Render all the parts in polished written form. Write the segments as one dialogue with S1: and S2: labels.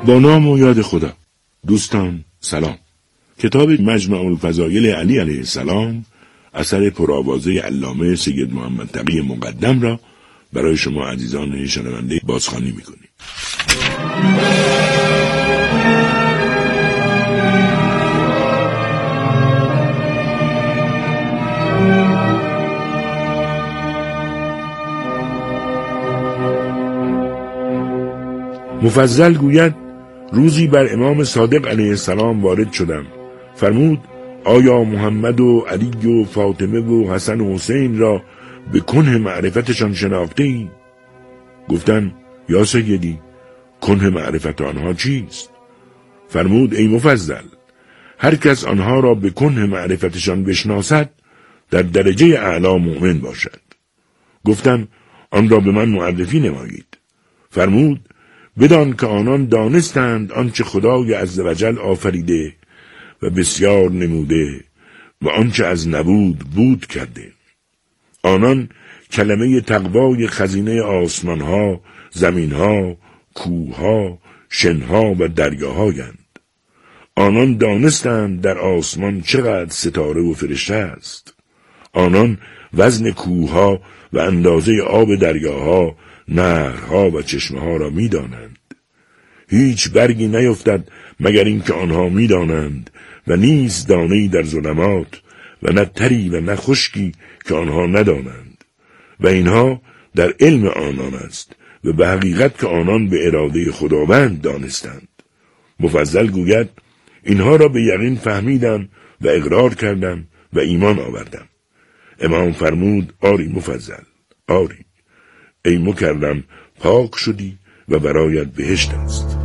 S1: با نام و یاد خدا. دوستان سلام. کتاب مجمع الفضایل علی علیه السلام اثر پرآوازه علامه سید محمد تقی مقدم را برای شما عزیزان شنونده بازخوانی می‌کنیم. مفضل گوید روزی بر امام صادق علیه السلام وارد شدم. فرمود آیا محمد و علی و فاطمه و حسن و حسین را به کنه معرفتشان شناخته ای؟ گفتن یا سیدی کنه معرفت آنها چیست؟ فرمود ای مفضل هر کس آنها را به کنه معرفتشان بشناسد در درجه اعلی مؤمن باشد. گفتم آن را به من معرفی نمایید. فرمود بدان که آنان دانستند آنچه خدای عزوجل آفریده و بسیار نموده و آنچه از نبود بود کرده. آنان کلمه تقوای خزینه آسمانها، زمینها، کوهها، شنها و دریاهایند. آنان دانستند در آسمان چقدر ستاره و فرشته است. آنان وزن کوهها و اندازه آب دریاها، نهرها و چشمه‌ها را می‌دانند. هیچ برگی نیفتد مگر اینکه آنها می‌دانند و نیست دانه‌ای در ظلمات و نه تری و نه خشکی که آنها ندانند و اینها در علم آنان است و به حقیقت که آنان به اراده خداوند دانستند. مفضل گوید اینها را به یقین فهمیدم و اقرار کردم و ایمان آوردم. امام فرمود آری مفضل، آری ای مکرم پاک شدی و برایت بهشت است.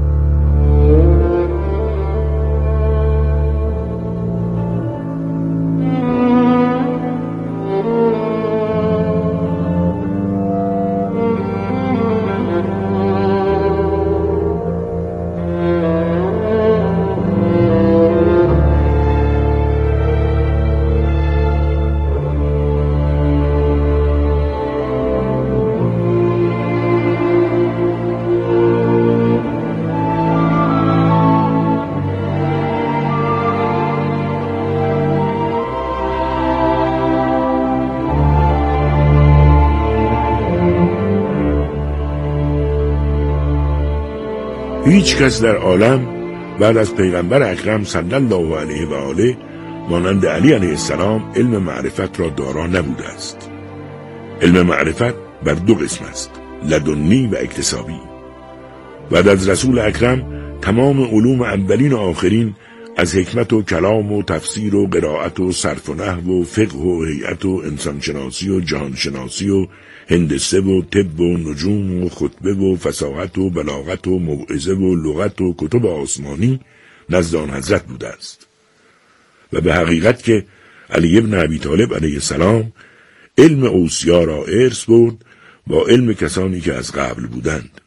S1: هیچ کس در عالم بعد از پیغمبر اکرم صلی الله علیه و آله مانند علی علیه السلام علم معرفت را دارا نبوده است. علم معرفت بر دو قسم است، لدنی و اکتسابی. بعد از رسول اکرم تمام علوم اولین و آخرین از حکمت و کلام و تفسیر و قرائت و صرف و نحو و فقه و هیئت و انسانشناسی و جهانشناسی و هندسه و طب و نجوم و خطبه و فصاحت و بلاغت و موعظه و لغت و کتب آسمانی نزد آن حضرت بوده است. و به حقیقت که علی ابن ابی طالب علیه السلام علم اوصیا را ارث برد با علم کسانی که از قبل بودند.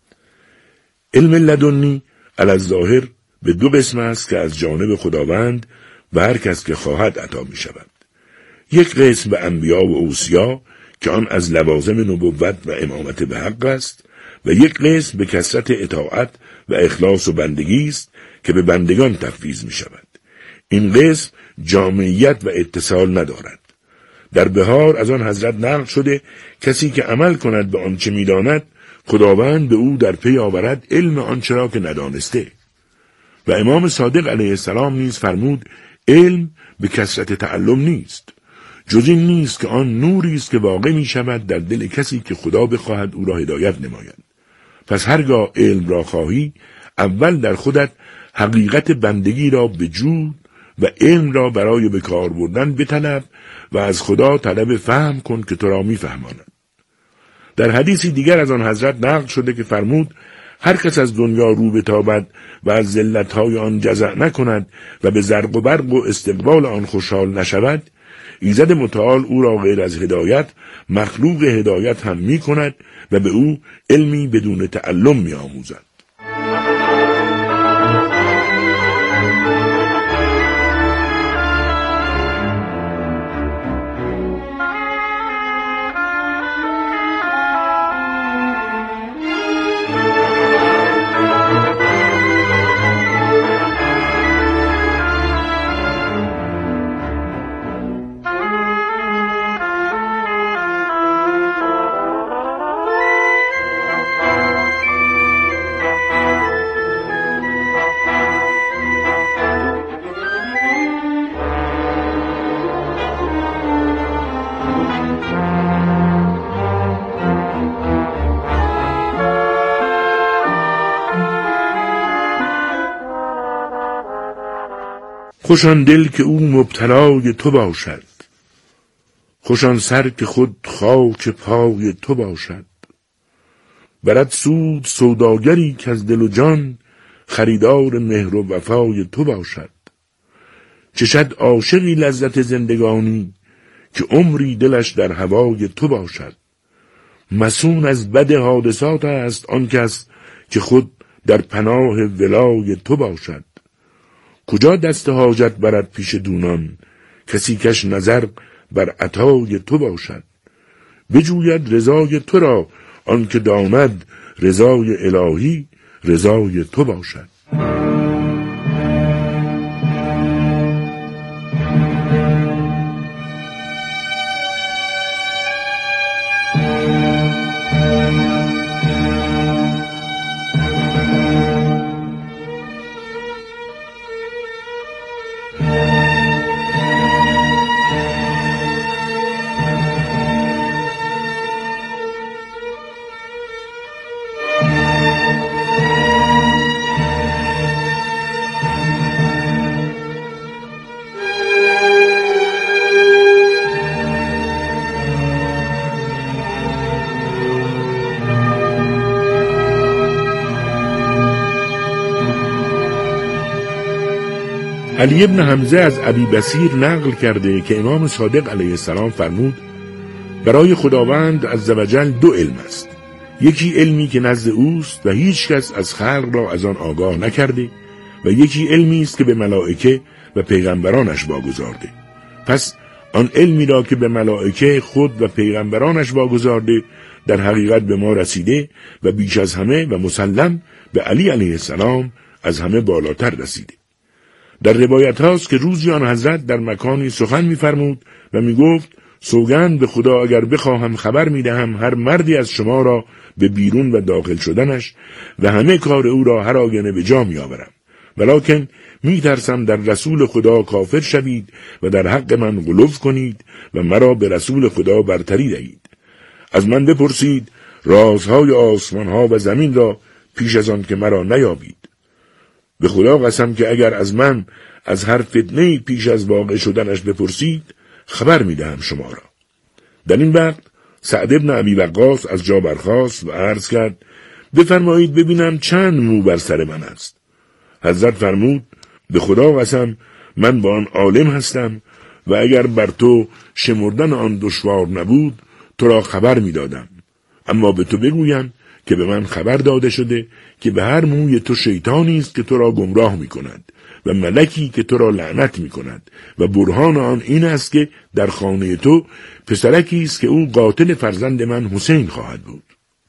S1: علم لدنی علی الظاهر به دو قسم است که از جانب خداوند و هر کس که خواهد عطا می شود. یک قسم به انبیا و اوصیا که آن از لوازم نبوت و امامت به حق است و یک قسم به کثرت اطاعت و اخلاص و بندگی است که به بندگان تفویض می شود. این قسم جامعیت و اتصال ندارد. در بهار از آن حضرت نقل شده کسی که عمل کند به آنچه می داند خداوند به او در پی آورد علم آنچه را که ندانسته. و امام صادق علیه السلام نیز فرمود علم به کثرت تعلم نیست، جز این نیست که آن نوری است که واقع می شود در دل کسی که خدا بخواهد او را هدایت نماید. پس هرگاه علم را خواهی اول در خودت حقیقت بندگی را بجو و علم را برای به کار بردن بطلب و از خدا طلب فهم کن که تو را می فهماند. در حدیثی دیگر از آن حضرت نقل شده که فرمود هر کس از دنیا رو بتابد و از ذلت‌های آن جزع نکند و به زرق و برق و استقبال آن خوشحال نشود، ایزد متعال او را غیر از هدایت مخلوق هدایت هم می کند و به او علمی بدون تعلم می آموزد. خوش آن دل که او مبتلای تو باشد، خوش آن سر که خود خاک پای تو باشد. برد سود سوداگری که از دل و جان، خریدار مهر و وفای تو باشد. چشد عاشقی لذت زندگانی، که عمری دلش در هوای تو باشد. مسون از بد حادثات است آن کس، که خود در پناه ولای تو باشد. کجا دست حاجت برد پیش دونان، کسی کش نظر بر عطای تو باشد. بجوید رضای تو را آن که داند، رضای الهی رضای تو باشد. علی ابن حمزه از ابی بصیر نقل کرده که امام صادق علیه السلام فرمود: برای خداوند عزوجل دو علم است، یکی علمی که نزد اوست و هیچ کس از خلق را از آن آگاه نکرده، و یکی علمی است که به ملائکه و پیغمبرانش واگذارده. پس آن علمی را که به ملائکه خود و پیغمبرانش واگذارده در حقیقت به ما رسیده و بیش از همه و مسلم به علی علیه السلام از همه بالاتر رسیده. در روایت هاست که روزی آن حضرت در مکانی سخن می‌فرمود و می‌گفت: سوگند به خدا اگر بخواهم خبر می‌دهم هر مردی از شما را به بیرون و داخل شدنش و همه کار او را هر آینه به جا می‌آورم، ولکن می‌ترسم در رسول خدا کافر شوید و در حق من غلو کنید و مرا به رسول خدا برتری دهید. از من بپرسید رازهای آسمان‌ها و زمین را پیش از آن که مرا نیابید. به خدا قسم که اگر از من از هر فتنه‌ای پیش از واقع شدنش بپرسید خبر میدهم شما را. در این وقت سعد ابن ابی وقاص از جا برخاست و عرض کرد: بفرمایید ببینم چند مو بر سر من است. حضرت فرمود: به خدا قسم من با آن عالم هستم و اگر بر تو شمردن آن دشوار نبود تو را خبر میدادم، اما به تو بگویم که به من خبر داده شده که به هر موی تو شیطانی است که تو را گمراه می کند و ملکی که تو را لعنت می کند و برهان آن این است که در خانه تو پسرکی است که او قاتل فرزند من حسین خواهد بود.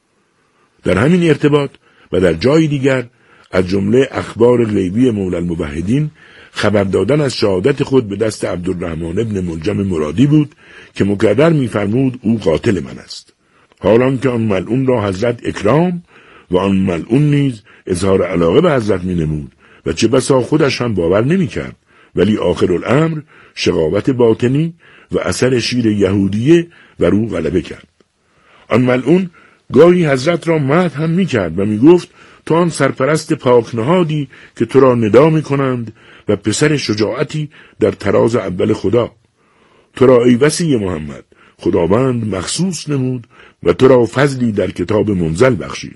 S1: در همین ارتباط و در جای دیگر از جمله اخبار غیبی مولا الموحدین خبر دادن از شهادت خود به دست عبدالرحمن ابن ملجم مرادی بود که مکرر می فرمود او قاتل من است، حالان که آن ملعون را حضرت اکرام و آن ملعون نیز اظهار علاقه به حضرت می نمود و چه بسا خودش هم باور نمی کرد، ولی آخر الامر شقاوت باطنی و اثر شیر یهودیه و رو غلبه کرد. آن ملعون گاهی حضرت را مدح هم می کرد و می گفت: تو آن سرپرست پاک نهادی که تو را ندا می کنند و پسر شجاعتی در تراز اول خدا. تو را ای وصی محمد خداوند مخصوص نمود و تو را فضلی در کتاب منزل بخشید.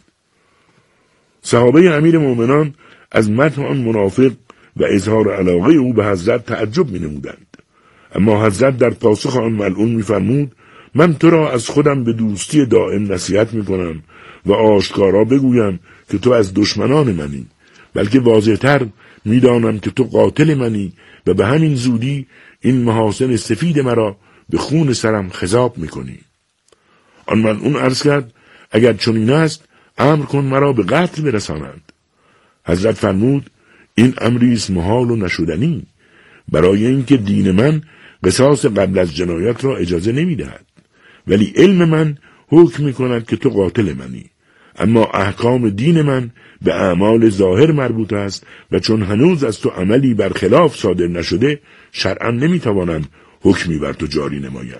S1: صحابه امیر مومنان از مدح آن منافق و اظهار علاقه او به حضرت تعجب می نمودند، اما حضرت در پاسخ آن ملعون می فرمود: من تو را از خودم به دوستی دائم نصیحت می کنم و آشکارا بگویم که تو از دشمنان منی، بلکه واضح‌تر می دانم که تو قاتل منی و به همین زودی این محاسن سفید مرا به خون سرم خضاب می کنی. آن ملعون عرض کرد: اگر چنین است امر کن مرا به قتل برسانند. حضرت فرمود: این امری است محال و نشدنی، برای اینکه دین من قصاص قبل از جنایت را اجازه نمی دهد، ولی علم من حکم می کند که تو قاتل منی، اما احکام دین من به اعمال ظاهر مربوط است و چون هنوز از تو عملی برخلاف صادر نشده شرعاً نمی توانم حکمی بر تو جاری نمایم.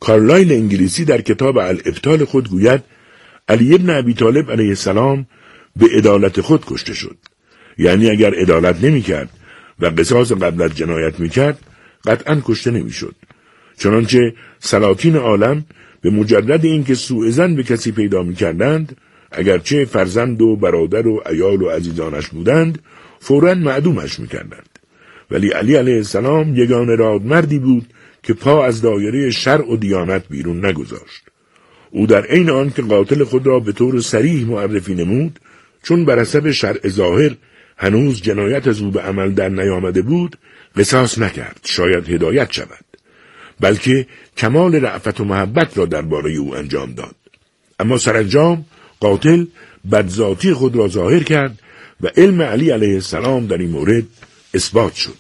S1: کارلایل انگلیسی در کتاب الابطال خود گوید علی ابن ابی طالب علیه السلام به عدالت خود کشته شد. یعنی اگر عدالت نمی کرد و قصاص قبل از جنایت می کرد قطعا کشته نمی شد. چنانچه سلاطین عالم به مجرد اینکه سوء ظن به کسی پیدا می کردند، اگرچه فرزند و برادر و عیال و عزیزانش بودند، فوراً معدومش می کردند. ولی علی علیه السلام یگانه رادمردی بود که پا از دایره شرع و دیانت بیرون نگذاشت. او در عین آن که قاتل خود را به طور صریح معرفی نمود، چون بر حسب شرع ظاهر هنوز جنایت از او به عمل در نیامده بود، قصاص نکرد شاید هدایت شود، بلکه کمال رأفت و محبت را درباره او انجام داد. اما سرانجام قاتل بدذاتی خود را ظاهر کرد و علم علی علیه السلام در این مورد اثبات شد.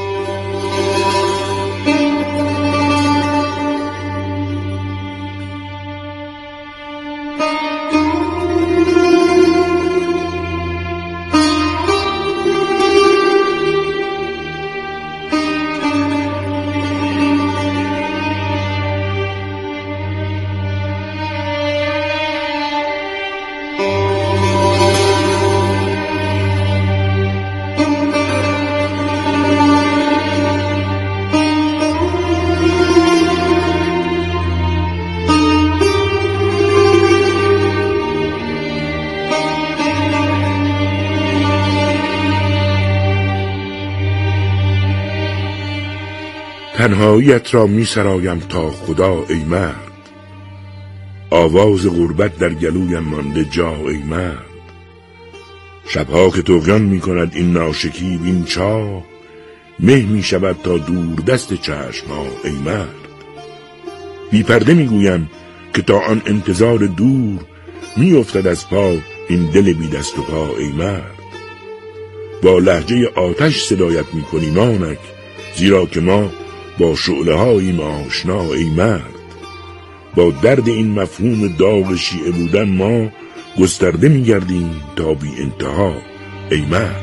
S1: تنهاییت را می سرایم تا خدا ای مرد، آواز غربت در گلویم مانده جا ای مرد. شبها که طغیان می کند این ناشکیب این چاه، مه می شود تا دور دست چشما ای مرد. بی پرده می گویم که تا آن انتظار دور، می افتد از پا این دل بی دست و پا ای مرد. با لهجه آتش صدایت می کنیم آنک، زیرا که ما با شعله هاییم آشنا ای مرد. با درد این مفهوم داغ شیعه بودن ما گسترده می گردیم تا بی انتها ای مرد.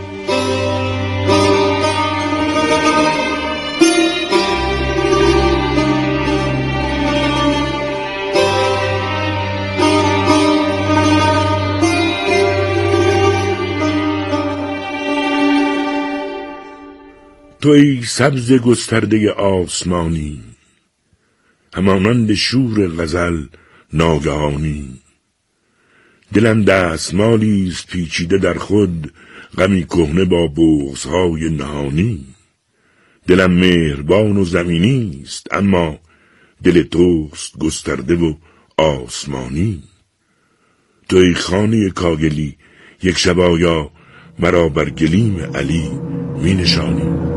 S1: تو ای سبز گسترده آسمانی، همانند شور غزل ناگهانی. دلم دستمالیست پیچیده در خود، غمی کهنه با بغض‌های نهانی. دلم مهربان و زمینیست، اما دل توست گسترده و آسمانی. تو ای خانه کاگلی، یک شب آیا مرا بر گلیم علی می نشانی.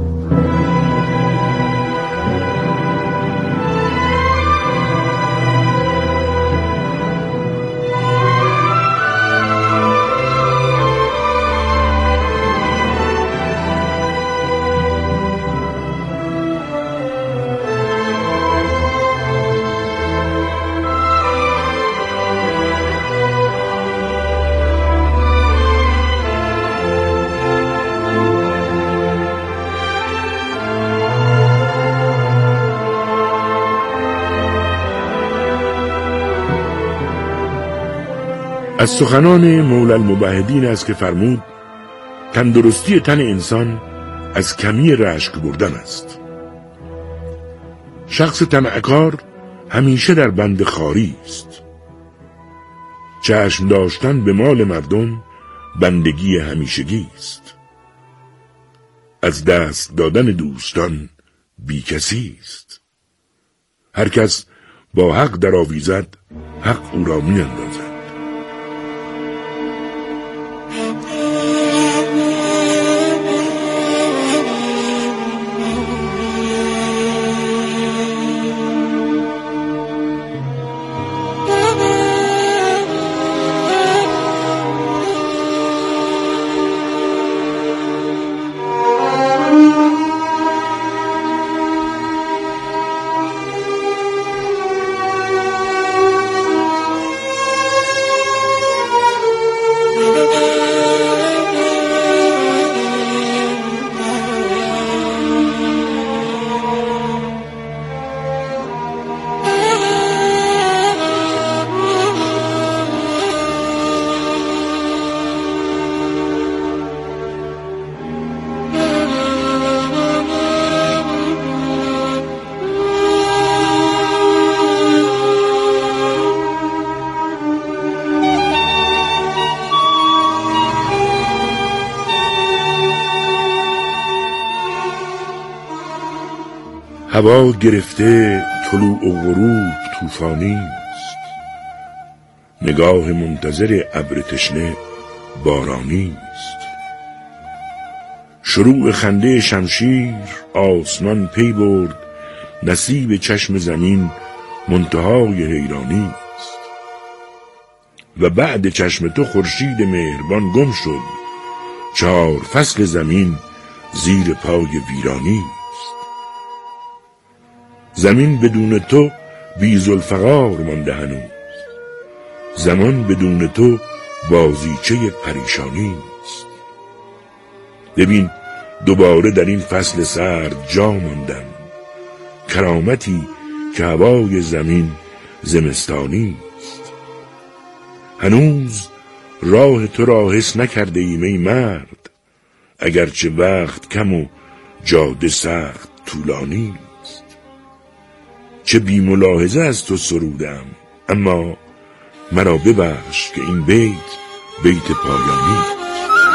S1: از سخنان مولا الموحدین است که فرمود تندرستی تن انسان از کمی رشک بردن است. شخص طمعکار همیشه در بند خاری است. چشم داشتن به مال مردم بندگی همیشگی است. از دست دادن دوستان بیکسی است. هر کس با حق در آویزد حق او را می اندازد. هوا گرفته طلوع و غروب طوفانی است، نگاه منتظر ابر تشنه بارانی است. شروع خنده شمشیر آسمان پی برد، نصیب چشم زمین منتهای حیرانی است. و بعد چشم تو خورشید مهربان گم شد، 4 فصل زمین زیر پای ویرانی است. زمین بدون تو بی ذوالفقار مانده هنوز، زمان بدون تو بازیچه پریشانی است. ببین دوباره در این فصل سرد جا ماندم، کرامتی که هوای زمین زمستانی است. هنوز راه تو را حس نکرده ایم ای مرد، اگرچه وقت کم و جاده سخت طولانی است. چه بی ملاحظه از تو سرودم، اما مرا ببخش که این بیت پایانی است.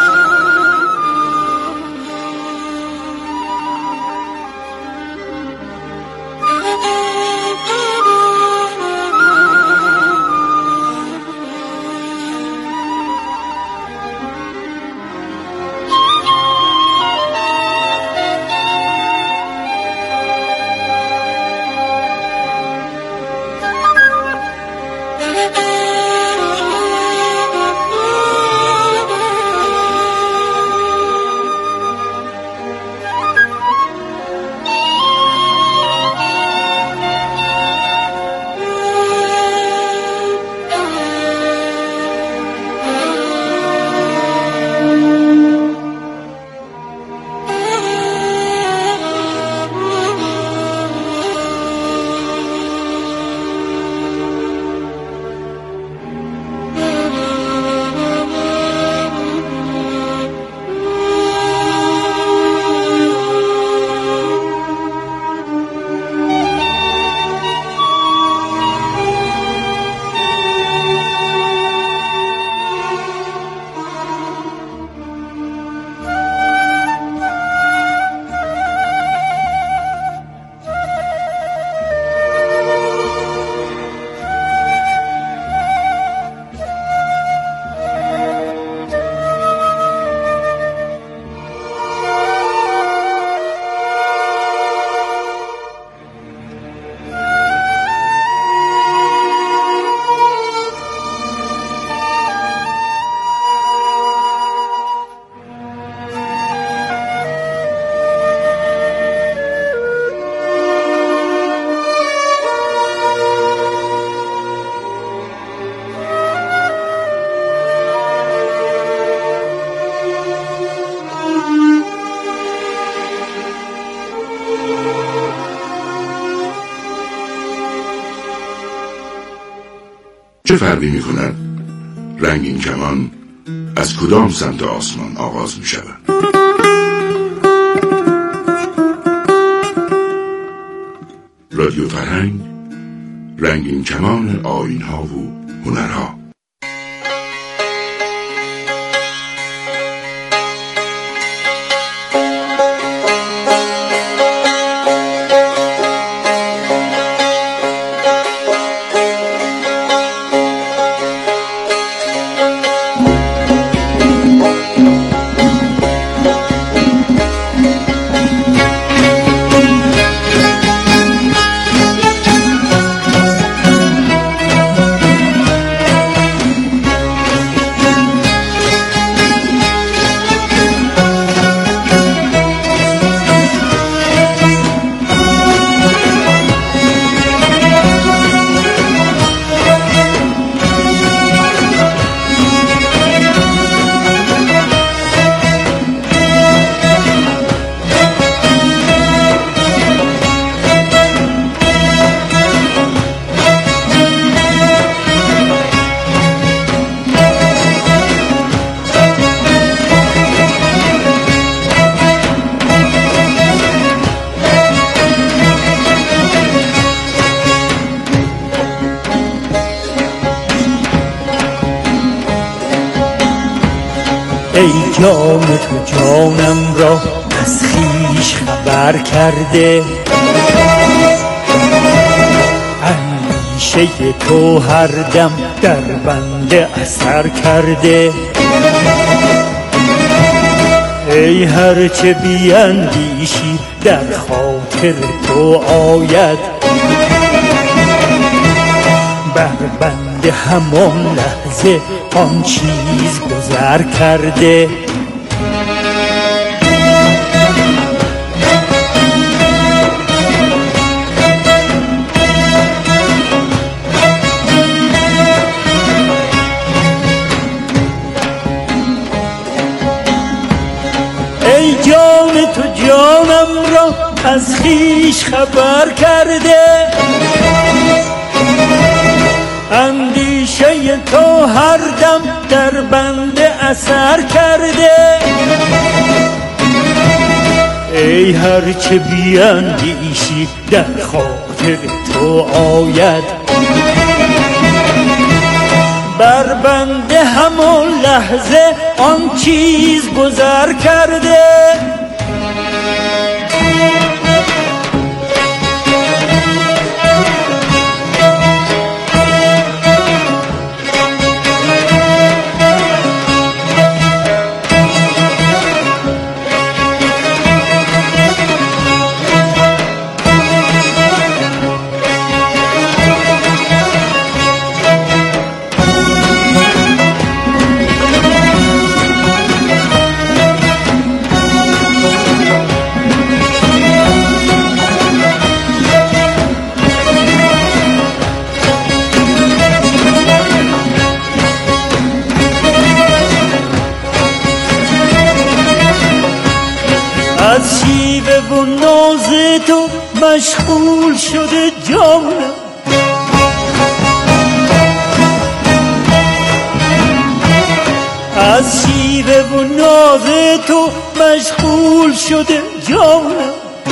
S1: چه فرقی می کند رنگین کمان از کدام سمت آسمان آغاز می شود؟ رادیو فرهنگ، رنگین کمان آیین‌ها و هنرها.
S2: ای جان تو جانم را از خویش خبر کرده، اندیشه تو هر دم در بنده اثر کرده. ای هرچه بیندیشی در خاطر تو آید، بر بنده همان لحظه آن چیز گذر کرده. ای جان تو جانم را از خویش خبر کرده، اندیشه تو هر دم در بنده اثر کرده. ای هرچه بیندیشی در خاطر تو آید، بر بنده همان لحظه آن چیز گذر کرده. از شیوه و ناز تو مشغول شده جانم، از شیوه و ناز تو مشغول شده جانم.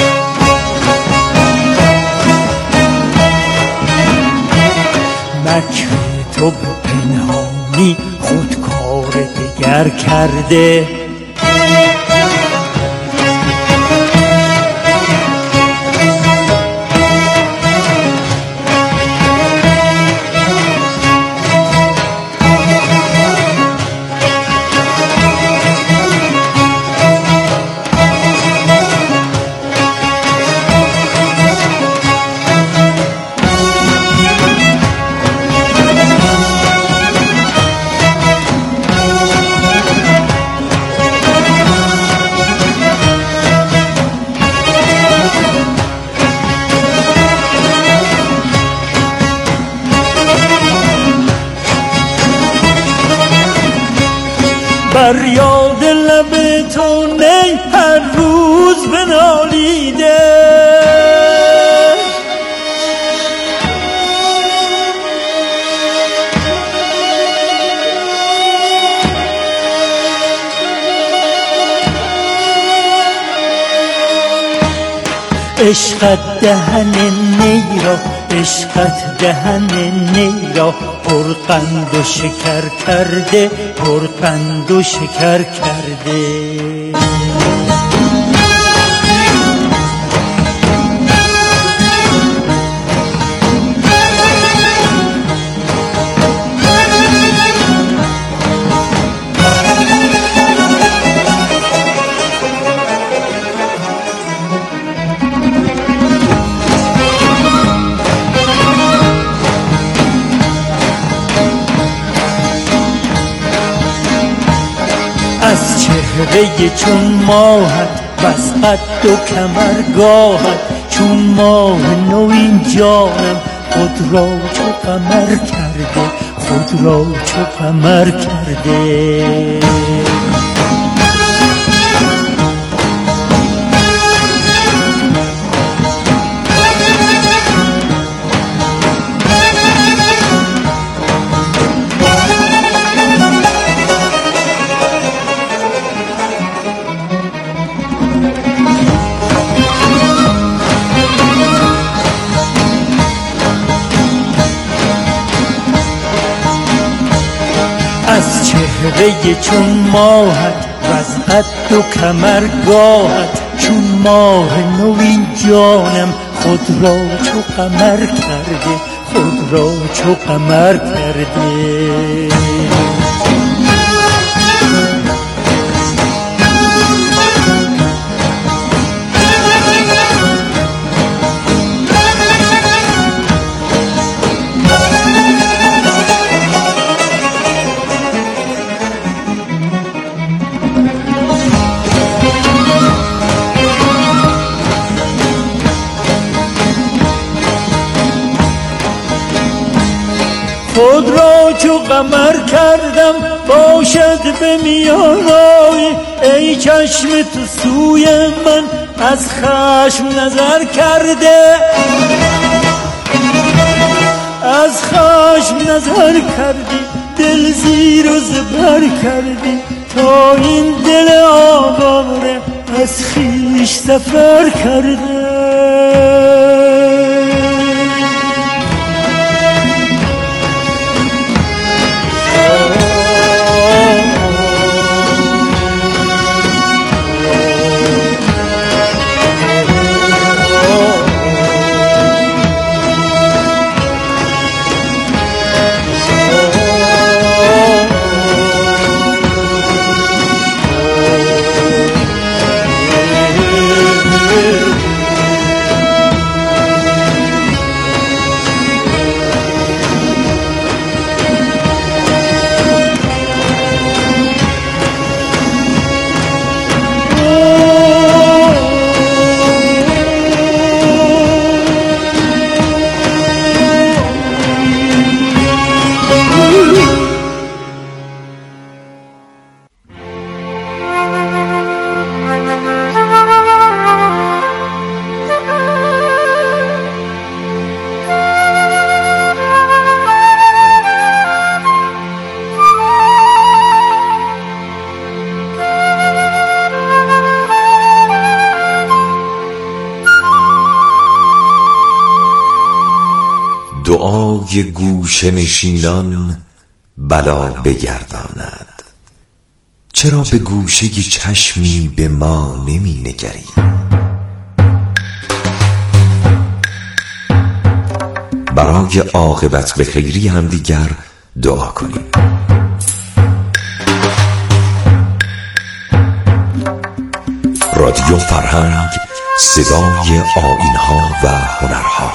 S2: مکر تو به پنهانی خود کار دگر کرده. بر یاد لب تو نی هر روز بنالیده، عشقت دهن نی را، عشقت دهن نی را پرقند و شکر کرده، پرقند و شکر کرده. از چهره چون ماهت بس قد و کمرگاهت، چون ماه نو این جانم خود را چو قمر کرده، خود را چو قمر کرده. از چهره چون ماهت وز قد و کمرگاهت، چون ماه نو این جانم خود را چو قمر کرده، خود را چو قمر کرده. خود را چو قمر کردم باشد به میانای، ای چشم تو سوی من از خشم نظر کرده، از خشم نظر کردی دل زیر و زبر کردی، تا این دل آواره از خویش سفر کرده.
S3: دعای گوشه نشینان بلا بگرداند، چرا به گوشه چشمی به ما نمی نگری؟ برای عاقبت به خیری هم دیگر دعا کنیم. رادیو فرهنگ، صدای آیین‌ها و هنرها.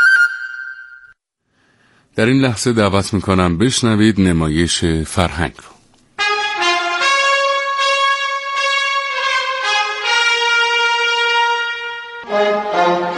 S4: در این لحظه دعوت میکنم بشنوید نمایش فرهنگ را.